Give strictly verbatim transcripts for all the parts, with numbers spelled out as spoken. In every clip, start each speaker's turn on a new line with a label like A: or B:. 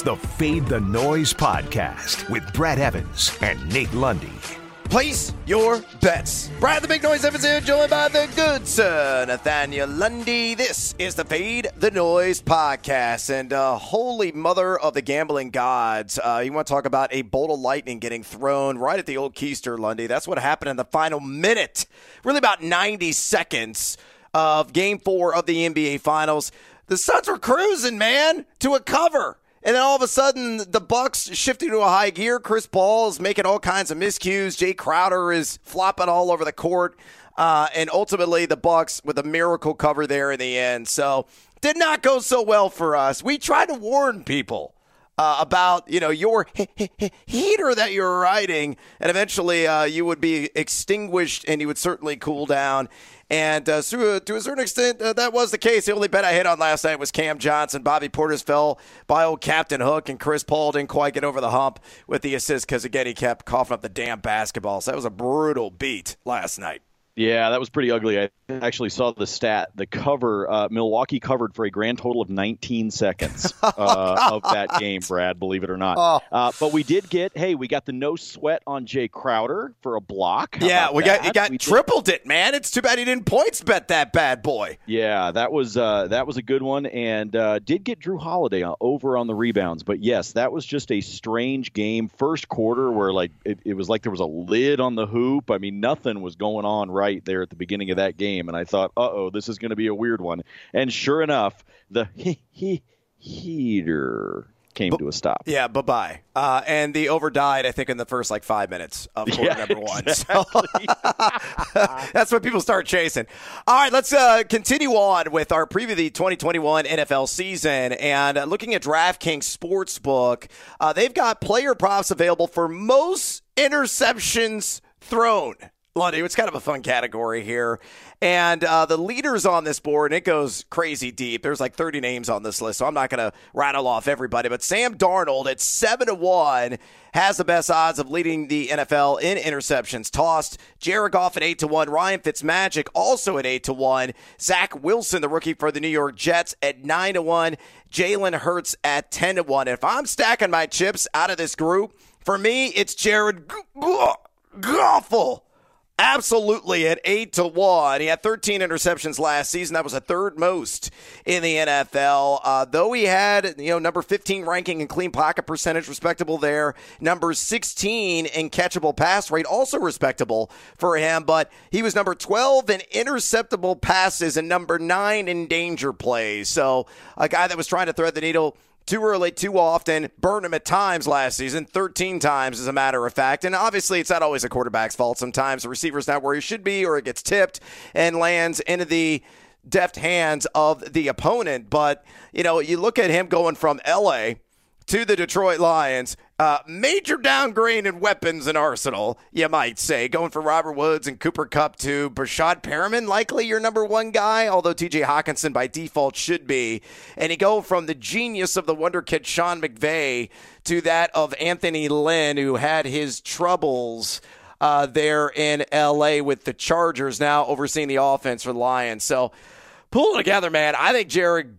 A: the Fade the Noise podcast with Brad Evans and Nate Lundy.
B: Place your bets. Brad the Big Noise Evans here, joined by the good sir, Nathaniel Lundy. This is the Fade the Noise podcast. And uh, holy mother of the gambling gods, uh, you want to talk about a bolt of lightning getting thrown right at the old keister, Lundy. That's what happened in the final minute, really about ninety seconds of game four of the N B A Finals. The Suns were cruising, man, to a cover. And then all of a sudden, the Bucks shifting to a high gear. Chris Paul is making all kinds of miscues. Jay Crowder is flopping all over the court. Uh, and ultimately, the Bucks with a miracle cover there in the end. So, did not go so well for us. We tried to warn people uh, about, you know, your he- he- heater that you're riding. And eventually, uh, you would be extinguished and you would certainly cool down. And uh, to, a, to a certain extent, uh, that was the case. The only bet I hit on last night was Cam Johnson. Bobby Portis fell by old Captain Hook, and Chris Paul didn't quite get over the hump with the assist because, again, he kept coughing up the damn basketball. So that was a brutal beat last night.
C: Yeah, that was pretty ugly. I actually saw the stat. The cover, uh, Milwaukee covered for a grand total of nineteen seconds uh, of that game, Brad, believe it or not. Oh. Uh, but we did get, hey, we got the no sweat on Jay Crowder for a block. How
B: yeah, we that? got, you got
C: we
B: tripled
C: did.
B: it, man. It's too bad he didn't points bet that bad boy.
C: Yeah, that was uh, that was a good one, and uh, did get Drew Holiday over on the rebounds. But, yes, that was just a strange game. First quarter where, like, it, it was like there was a lid on the hoop. I mean, nothing was going on right there at the beginning of that game, and I thought, uh-oh, this is going to be a weird one. And sure enough, the he, he, heater came B- to a stop.
B: Yeah, bye-bye. Uh, and the over died, I think, in the first, like, five minutes of quarter
C: yeah,
B: number one.
C: Exactly.
B: So that's when people start chasing. All right, let's uh, continue on with our preview of the twenty twenty-one N F L season. And uh, looking at DraftKings Sportsbook, uh, they've got player props available for most interceptions thrown. Lundy, it's kind of a fun category here. And uh, the leaders on this board, and it goes crazy deep. There's like thirty names on this list, so I'm not going to rattle off everybody. But Sam Darnold at seven to one has the best odds of leading the N F L in interceptions tossed. Jared Goff at eight to one. Ryan Fitzmagic also at eight to one. Zach Wilson, the rookie for the New York Jets, at nine to one. Jalen Hurts at ten to one. And if I'm stacking my chips out of this group, for me, it's Jared Goffel. Absolutely at eight to one. He had thirteen interceptions last season. That was the third most in the N F L. Uh, though he had, you know, number fifteen ranking in clean pocket percentage, respectable there. Number sixteen in catchable pass rate, also respectable for him. But he was number twelve in interceptable passes and number nine in danger plays. So a guy that was trying to thread the needle too early, too often, burned him at times last season, thirteen times as a matter of fact. And obviously it's not always a quarterback's fault. Sometimes the receiver's not where he should be, or it gets tipped and lands into the deft hands of the opponent. But, you know, you look at him going from L A to the Detroit Lions, uh, major downgrade in weapons and arsenal, you might say, going from Robert Woods and Cooper Kupp to Brashad Perriman, likely your number one guy, although T J Hawkinson by default should be. And you go from the genius of the wonder kid Sean McVay to that of Anthony Lynn, who had his troubles uh, there in L A with the Chargers, now overseeing the offense for the Lions. So, pull it together, man. I think Jared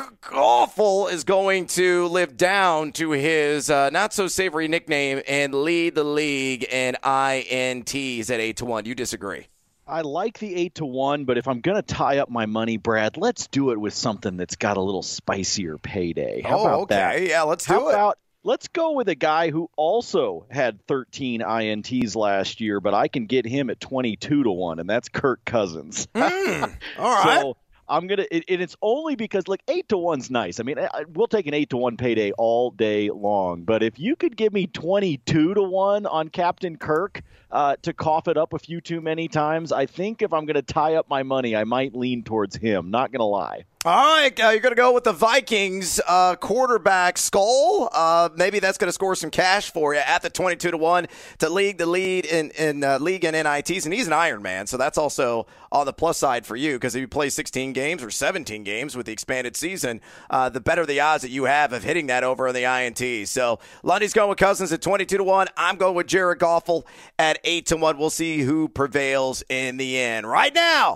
B: Goffel is going to live down to his uh, not-so-savory nickname and lead the league in I N Ts at eight to one. You disagree?
C: I like the eight to one, but if I'm going to tie up my money, Brad, let's do it with something that's got a little spicier payday. How
B: oh,
C: about
B: okay.
C: that?
B: Yeah, let's do
C: How
B: it.
C: About, let's go with a guy who also had thirteen I N Ts last year, but I can get him at twenty-two to one, and that's Kirk Cousins.
B: Mm, all right.
C: So, I'm gonna, it, and it's only because like eight to one's nice. I mean, I, we'll take an eight to one payday all day long. But if you could give me twenty-two to one on Captain Kirk uh, to cough it up a few too many times, I think if I'm gonna tie up my money, I might lean towards him. Not gonna lie.
B: All right, uh, you're going to go with the Vikings uh, quarterback Skull. Uh, maybe that's going to score some cash for you at the twenty-two to one to lead the lead in, in uh, league and N I Ts. And he's an Iron Man, so that's also on the plus side for you, because if you play sixteen games or seventeen games with the expanded season, uh, the better the odds that you have of hitting that over in the I N Ts. So Lundy's going with Cousins at twenty-two to one. I'm going with Jared Goffel at eight to one. We'll see who prevails in the end. Right now,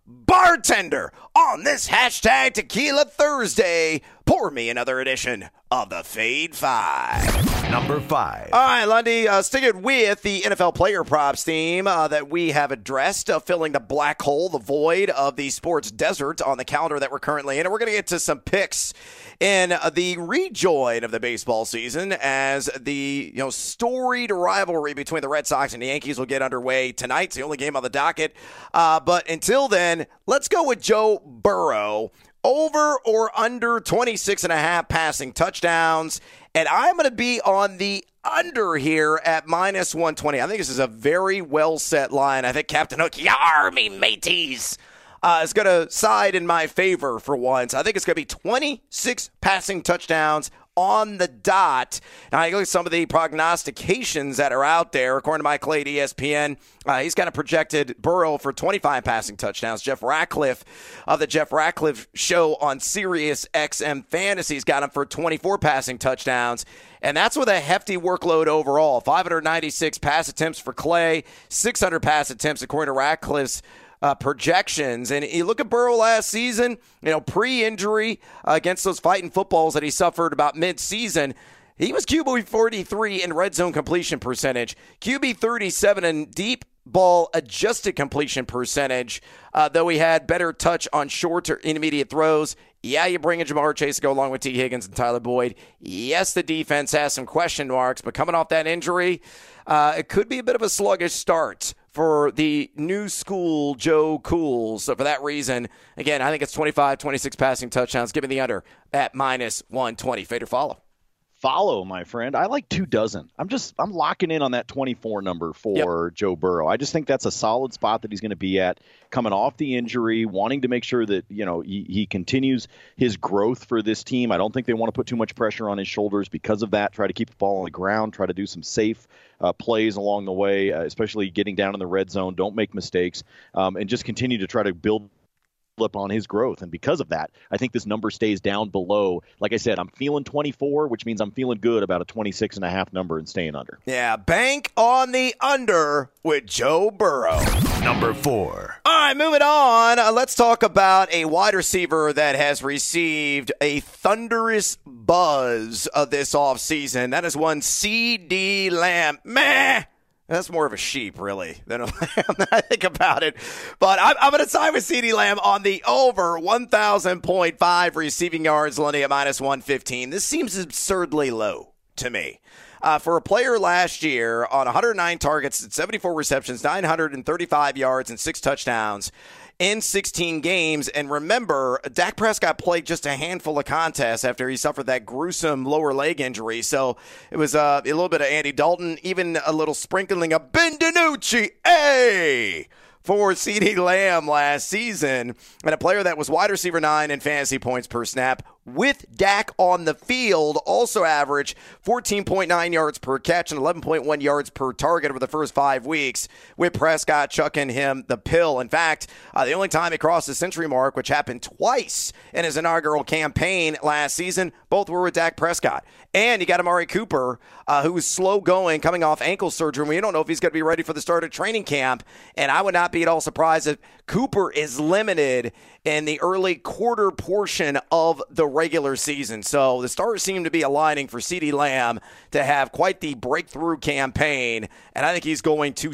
B: bartender on this hashtag Tequila Thursday. Pour me another edition of the Fade Five.
A: Number five.
B: All right, Lundy, uh, sticking with the N F L player props theme uh, that we have addressed, uh, filling the black hole, the void of the sports desert on the calendar that we're currently in. And we're going to get to some picks in uh, the rejoin of the baseball season as the you know storied rivalry between the Red Sox and the Yankees will get underway tonight. It's the only game on the docket. Uh, but until then, let's go with Joe Burrow. Over or under twenty-six and a half passing touchdowns. And I'm going to be on the under here at minus one twenty. I think this is a very well set line. I think Captain Hook, yar me mateys, uh, is going to side in my favor for once. I think it's going to be twenty-six passing touchdowns on the dot. Now, I look at some of the prognostications that are out there. According to Mike Clay at E S P N, uh, he's kind of projected Burrow for twenty-five passing touchdowns. Jeff Ratcliffe of the Jeff Ratcliffe Show on Sirius X M Fantasy's got him for twenty-four passing touchdowns. And that's with a hefty workload overall. five hundred ninety-six pass attempts for Clay, six hundred pass attempts according to Ratcliffe's Uh, projections. And you look at Burrow last season, you know, pre-injury uh, against those fighting footballs that he suffered about mid-season, he was Q B forty-three in red zone completion percentage, Q B thirty-seven in deep ball adjusted completion percentage, uh, though he had better touch on short or intermediate throws. Yeah, you bring in Jamar Chase to go along with T. Higgins and Tyler Boyd. Yes, the defense has some question marks, but coming off that injury, uh, it could be a bit of a sluggish start for the new school Joe Cool. So for that reason, again, I think it's twenty-five, twenty-six passing touchdowns. Give me the under at minus one twenty. Fade or follow?
C: Follow, my friend. I like two dozen. I'm just I'm locking in on that twenty-four number for yep. Joe Burrow. I just think that's a solid spot that he's going to be at, coming off the injury, wanting to make sure that you know he, he continues his growth for this team. I don't think they want to put too much pressure on his shoulders because of that. Try to keep the ball on the ground. Try to do some safe uh, plays along the way, uh, especially getting down in the red zone. Don't make mistakes, um, and just continue to try to build up on his growth. And because of that, I think this number stays down below. Like I said, I'm feeling twenty-four, which means I'm feeling good about a twenty-six and a half number and staying under.
B: Yeah, bank on the under with Joe Burrow.
A: Number four.
B: All right, moving on. Uh, let's talk about a wide receiver that has received a thunderous buzz of this offseason. That is one CeeDee Lamb. Meh. That's more of a sheep, really, than a lamb when I think about it. But I'm, I'm going to side with CeeDee Lamb on the over one thousand point five receiving yards, Lundy at minus one fifteen. This seems absurdly low to me. Uh, for a player last year on one hundred nine targets, seventy-four receptions, nine hundred thirty-five yards, and six touchdowns in sixteen games. And remember, Dak Prescott played just a handful of contests after he suffered that gruesome lower leg injury. So it was uh, a little bit of Andy Dalton, even a little sprinkling of Ben DiNucci. Hey! For CeeDee Lamb last season, and a player that was wide receiver nine in fantasy points per snap with Dak on the field, also averaged fourteen point nine yards per catch and eleven point one yards per target over the first five weeks, with Prescott chucking him the pill. In fact, uh, the only time he crossed the century mark, which happened twice in his inaugural campaign last season, both were with Dak Prescott. And you got Amari Cooper, uh, who was slow going, coming off ankle surgery. We don't know if he's going to be ready for the start of training camp, and I would not be at all surprised if Cooper is limited in the early quarter portion of the regular season. So the stars seem to be aligning for CeeDee Lamb to have quite the breakthrough campaign, and I think he's going to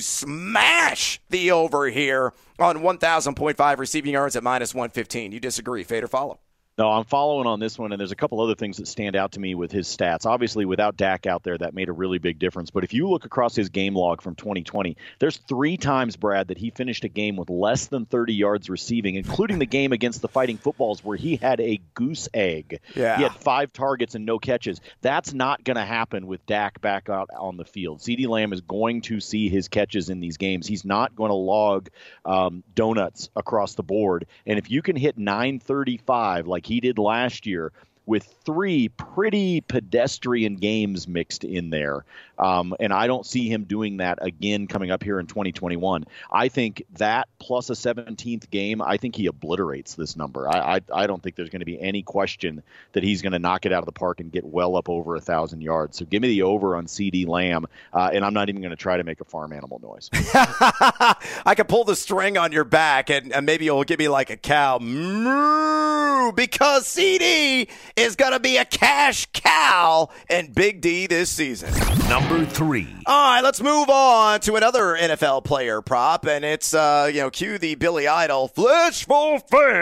B: smash the over here on one thousand point five receiving yards at minus one fifteen. You disagree? Fade or follow?
C: No, I'm following on this one, and there's a couple other things that stand out to me with his stats. Obviously, without Dak out there, that made a really big difference. But if you look across his game log from twenty twenty, there's three times, Brad, that he finished a game with less than thirty yards receiving, including the game against the Fighting Footballs where he had a goose egg.
B: Yeah.
C: He had five targets and no catches. That's not going to happen with Dak back out on the field. CeeDee Lamb is going to see his catches in these games. He's not going to log um, donuts across the board. And if you can hit nine thirty-five like he did last year with three pretty pedestrian games mixed in there. Um, and I don't see him doing that again coming up here in twenty twenty-one. I think that plus a seventeenth game, I think he obliterates this number. I I, I don't think there's going to be any question that he's going to knock it out of the park and get well up over a thousand yards. So give me the over on CeeDee Lamb, uh, and I'm not even going to try to make a farm animal noise.
B: I could pull the string on your back, and, and maybe you'll give me like a cow. Moo, because CeeDee is going to be a cash cow and Big D this season.
A: Number three.
B: All right, let's move on to another N F L player prop, and it's, uh, you know, cue the Billy Idol, Flashful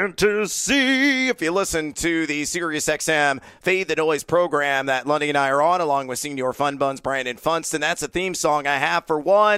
B: Fantasy. If you listen to the SiriusXM Fade the Noise program that Lundy and I are on, along with Senior Fun Buns, Brandon Funston, that's a theme song I have for one.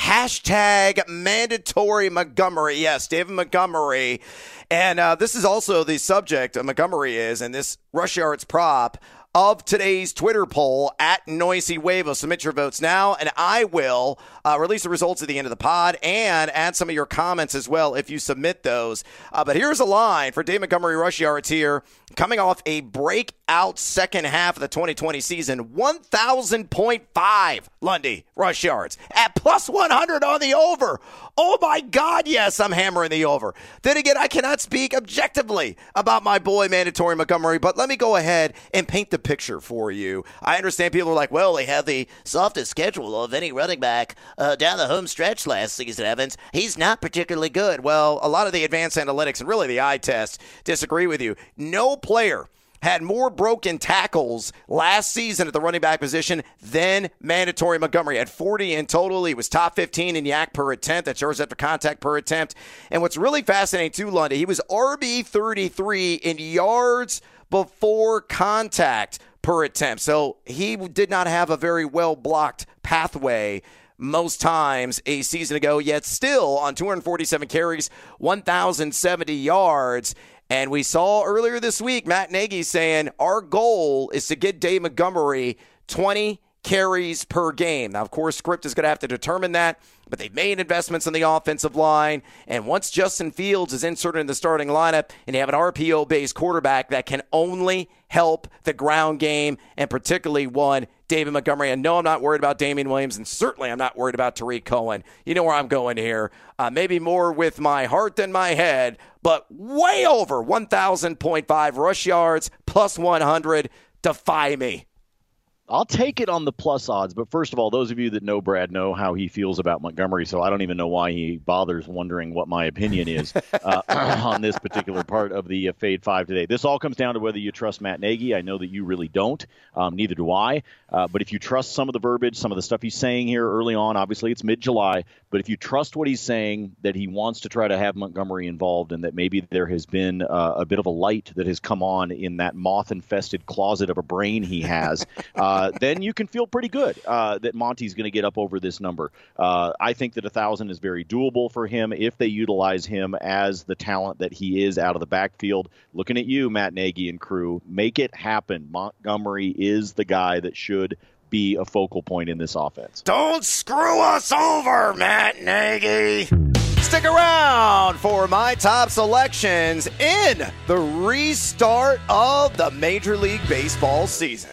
B: Hashtag mandatory Montgomery. Yes, David Montgomery. And uh, this is also the subject of Montgomery is, and this Rush Yards prop of today's Twitter poll at Noisy Wavo. Submit your votes now, and I will uh, release the results at the end of the pod and add some of your comments as well if you submit those. Uh, but here's a line for Dave Montgomery Rush Yards here. Coming off a breakout second half of the twenty twenty season, one thousand point five Lundy rush yards at plus one hundred on the over. Oh my God, yes, I'm hammering the over. Then again, I cannot speak objectively about my boy Mandatory Montgomery, but let me go ahead and paint the picture for you. I understand people are like, well, they have the softest schedule of any running back uh, down the home stretch last season, Evans. He's not particularly good. Well, a lot of the advanced analytics and really the eye test disagree with you. No player had more broken tackles last season at the running back position than Mandatory Montgomery. Had forty in total. He was top fifteen in yak per attempt. That's yards after contact per attempt. And what's really fascinating too, Lundy, he was R B thirty-three in yards before contact per attempt. So he did not have a very well-blocked pathway most times a season ago, yet still on two hundred forty-seven carries, one thousand seventy yards. And we saw earlier this week, Matt Nagy saying, our goal is to get Dave Montgomery twenty carries per game. Now, of course, script is going to have to determine that, but they've made investments in the offensive line. And once Justin Fields is inserted in the starting lineup and you have an R P O-based quarterback that can only help the ground game, and particularly one, David Montgomery. And no, I'm not worried about Damian Williams, and certainly I'm not worried about Tariq Cohen. You know where I'm going here. Uh, maybe more with my heart than my head, but way over one thousand point five rush yards, plus one hundred. Defy me.
C: I'll take it on the plus odds, but first of all, those of you that know Brad know how he feels about Montgomery, so I don't even know why he bothers wondering what my opinion is uh, on this particular part of the uh, Fade five today. This all comes down to whether you trust Matt Nagy. I know that you really don't. Um, neither do I. Uh, but if you trust some of the verbiage, some of the stuff he's saying here early on, obviously it's mid-July, but if you trust what he's saying, that he wants to try to have Montgomery involved and that maybe there has been uh, a bit of a light that has come on in that moth-infested closet of a brain he has, uh, Uh, then you can feel pretty good uh, that Monty's going to get up over this number. Uh, I think that one thousand is very doable for him if they utilize him as the talent that he is out of the backfield. Looking at you, Matt Nagy and crew, make it happen. Montgomery is the guy that should be a focal point in this offense.
B: Don't screw us over, Matt Nagy. Stick around for my top selections in the restart of the Major League Baseball season.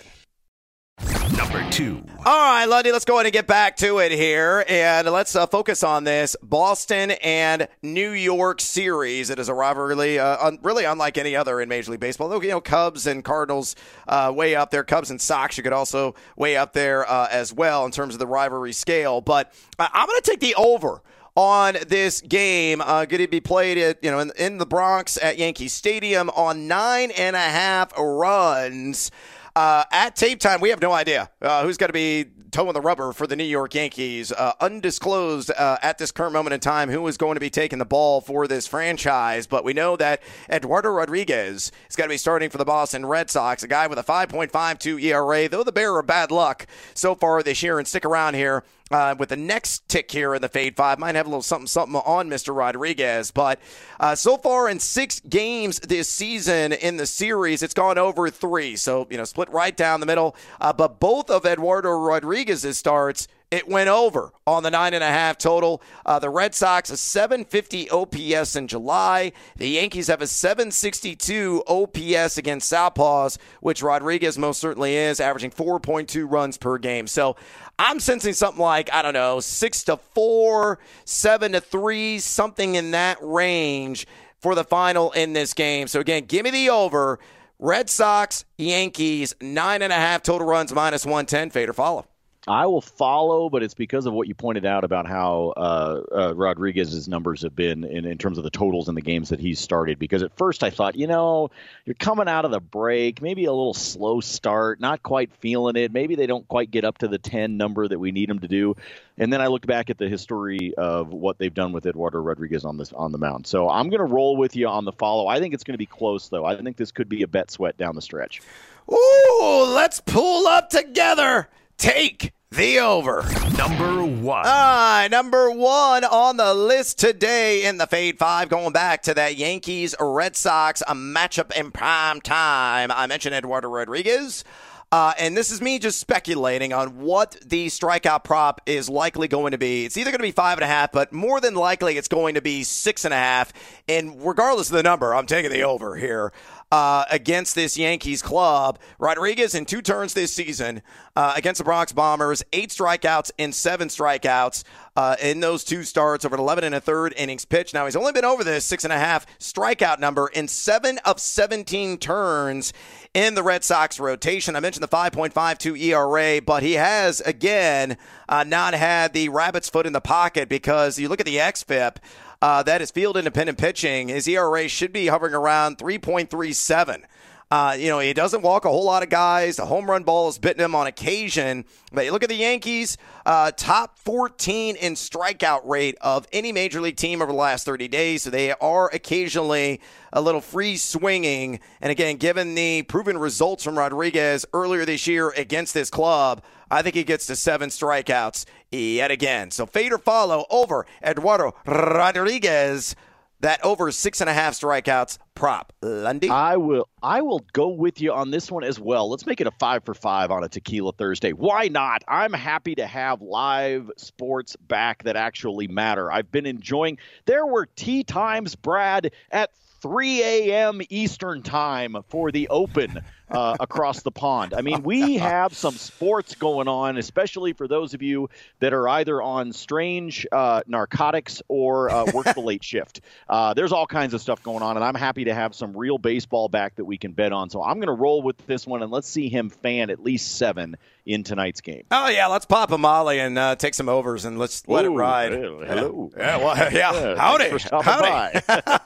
A: Number two.
B: All right, Lundy, let's go ahead and get back to it here, and let's uh, focus on this Boston and New York series. It is a rivalry uh, un- really unlike any other in Major League Baseball. Though, you know, Cubs and Cardinals uh, way up there. Cubs and Sox, you could also way up there uh, as well in terms of the rivalry scale. But uh, I'm going to take the over on this game. Uh, going to be played at, you know, in, in the Bronx at Yankee Stadium on nine and a half runs. Uh, at tape time, we have no idea uh, who's going to be toeing the rubber for the New York Yankees. Uh, undisclosed uh, at this current moment in time who is going to be taking the ball for this franchise. But we know that Eduardo Rodriguez is going to be starting for the Boston Red Sox, a guy with a five point five two E R A, though the bearer of bad luck so far this year. And stick around here. Uh, with the next tick here in the Fade five, might have a little something something on Mister Rodriguez. But uh, so far in six games this season in the series, it's gone over three. So, you know, split right down the middle. Uh, but both of Eduardo Rodriguez's starts it went over on the nine and a half total. Uh, the Red Sox, a seven fifty O P S in July. The Yankees have a seven sixty-two O P S against Southpaws, which Rodriguez most certainly is, averaging four point two runs per game. So I'm sensing something like, I don't know, six to four, seven to three, something in that range for the final in this game. So again, give me the over. Red Sox, Yankees, nine and a half total runs, minus one ten. Fade or follow?
C: I will follow, but it's because of what you pointed out about how uh, uh, Rodriguez's numbers have been in, in terms of the totals in the games that he's started. Because at first I thought, you know, you're coming out of the break, maybe a little slow start, not quite feeling it. Maybe they don't quite get up to the ten number that we need them to do. And then I looked back at the history of what they've done with Eduardo Rodriguez on this on the mound. So I'm going to roll with you on the follow. I think it's going to be close, though. I think this could be a bet sweat down the stretch.
B: Ooh, let's pull up together. Take the over.
A: Number one.
B: All right, number one on the list today in the Fade Five, going back to that Yankees-Red Sox, a matchup in prime time. I mentioned Eduardo Rodriguez. Uh, and this is me just speculating on what the strikeout prop is likely going to be. It's either going to be five and a half, but more than likely it's going to be six and a half. And regardless of the number, I'm taking the over here. Uh, against this Yankees club. Rodriguez in two turns this season uh, against the Bronx Bombers, eight strikeouts and seven strikeouts uh, in those two starts over an eleven and a third innings pitch. Now, he's only been over this six and a half strikeout number in seven of seventeen turns in the Red Sox rotation. I mentioned the five point five two E R A, but he has, again, uh, not had the rabbit's foot in the pocket because you look at the X F I P, Uh, that is field independent pitching. His E R A should be hovering around three point three seven. Uh, you know, he doesn't walk a whole lot of guys. The home run ball is bitten him on occasion. But you look at the Yankees, uh, top fourteen in strikeout rate of any major league team over the last thirty days. So they are occasionally a little free swinging. And again, given the proven results from Rodriguez earlier this year against this club, I think he gets to seven strikeouts yet again. So fade or follow over Eduardo Rodriguez. That over six and a half strikeouts prop. Lundy?
C: I will I will go with you on this one as well. Let's make it a five for five on a Tequila Thursday. Why not? I'm happy to have live sports back that actually matter. I've been enjoying. There were tee times, Brad, at three a.m. Eastern time for the Open uh, across the pond. I mean, we have some sports going on, especially for those of you that are either on strange uh, narcotics or uh, work the late shift. Uh, there's all kinds of stuff going on, and I'm happy to have some real baseball back that we can bet on. So I'm going to roll with this one, and let's see him fan at least seven in tonight's game.
B: Oh, yeah, let's pop a molly and uh, take some overs, and let's let
C: Ooh,
B: it ride.
C: Hello.
B: Yeah, well, yeah.
C: Yeah,
B: howdy. Howdy.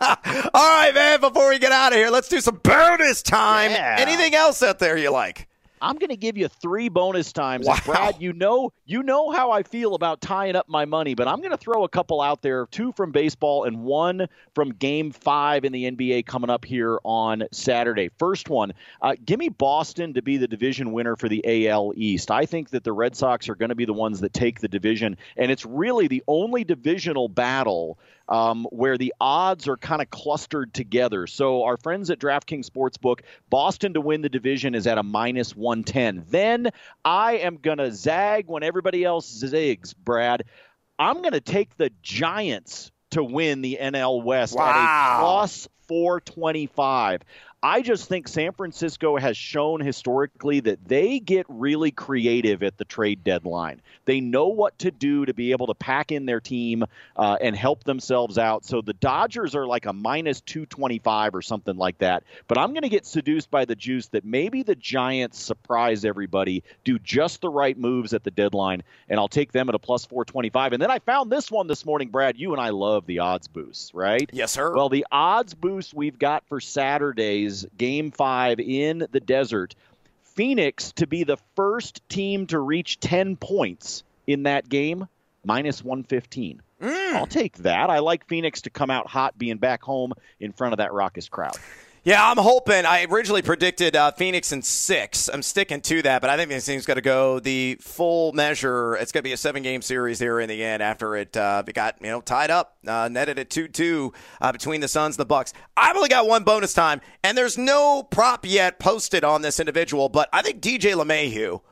B: All right, man, before we get out of here, let's do some bonus time.
C: Yeah.
B: Anything else out there you like?
C: I'm going to give you three bonus times.
B: Wow.
C: And Brad, you know, you know how I feel about tying up my money, but I'm going to throw a couple out there, two from baseball and one from game five in the N B A coming up here on Saturday. First one, uh, give me Boston to be the division winner for the A L East. I think that the Red Sox are going to be the ones that take the division, and it's really the only divisional battle Um, where the odds are kind of clustered together. So our friends at DraftKings Sportsbook, Boston to win the division is at a minus one ten. Then I am going to zag when everybody else zigs, Brad. I'm going to take the Giants to win the N L West
B: Wow.
C: at a plus four twenty-five. I just think San Francisco has shown historically that they get really creative at the trade deadline. They know what to do to be able to pack in their team uh, and help themselves out. So the Dodgers are like a minus two twenty-five or something like that. But I'm going to get seduced by the juice that maybe the Giants surprise everybody, do just the right moves at the deadline, and I'll take them at a plus four twenty-five. And then I found this one this morning, Brad. You and I love the odds boosts, right?
B: Yes, sir.
C: Well, the odds boost we've got for Saturday's Game five in the desert, Phoenix to be the first team to reach ten points in that game, minus one fifteen. Mm. I'll take that. I like Phoenix to come out hot being back home in front of that raucous crowd.
B: Yeah, I'm hoping. I originally predicted uh, Phoenix in six. I'm sticking to that, but I think this thing's going to go the full measure. It's going to be a seven-game series here in the end after it, uh, it got you know tied up, uh, netted at two two uh, between the Suns and the Bucks. I've only got one bonus time, and there's no prop yet posted on this individual, but I think D J LeMahieu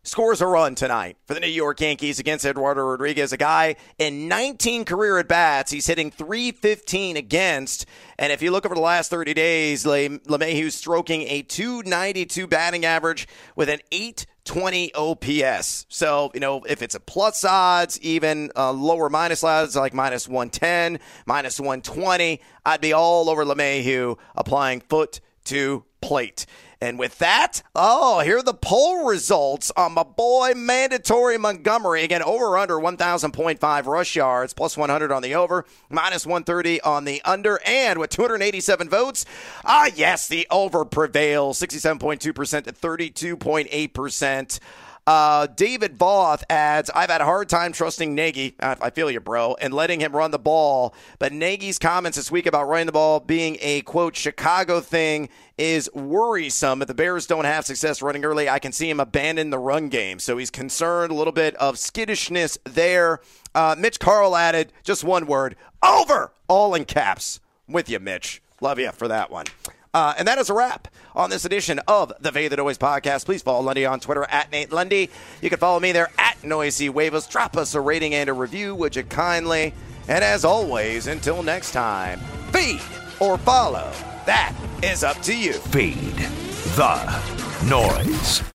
B: scores a run tonight for the New York Yankees against Eduardo Rodriguez, a guy in nineteen career at-bats. He's hitting three fifteen against. And if you look over the last thirty days, LeMahieu's stroking a two ninety-two batting average with an eight twenty O P S. So, you know, if it's a plus odds, even uh, lower minus odds like minus one ten, minus one twenty, I'd be all over LeMahieu applying foot to plate. And with that, oh, here are the poll results on my boy Mandatory Montgomery. Again, over under one thousand point five rush yards, plus one hundred on the over, minus one thirty on the under. And with two hundred eighty-seven votes, ah, yes, the over prevails, sixty-seven point two percent to thirty-two point eight percent. Uh, David Voth adds, I've had a hard time trusting Nagy. I, I feel you, bro, and letting him run the ball. But Nagy's comments this week about running the ball being a, quote, Chicago thing is worrisome. If the Bears don't have success running early, I can see him abandon the run game. So he's concerned, a little bit of skittishness there. Uh, Mitch Carl added, just one word, over, all in caps. With you, Mitch. Love you for that one. Uh, and that is a wrap on this edition of the Faith That Always podcast. Please follow Lundy on Twitter at Nate Lundy. You can follow me there at Noisy Waivers. Drop us a rating and a review, would you kindly? And as always, until next time, feed or follow. That is up to you.
A: Feed the noise.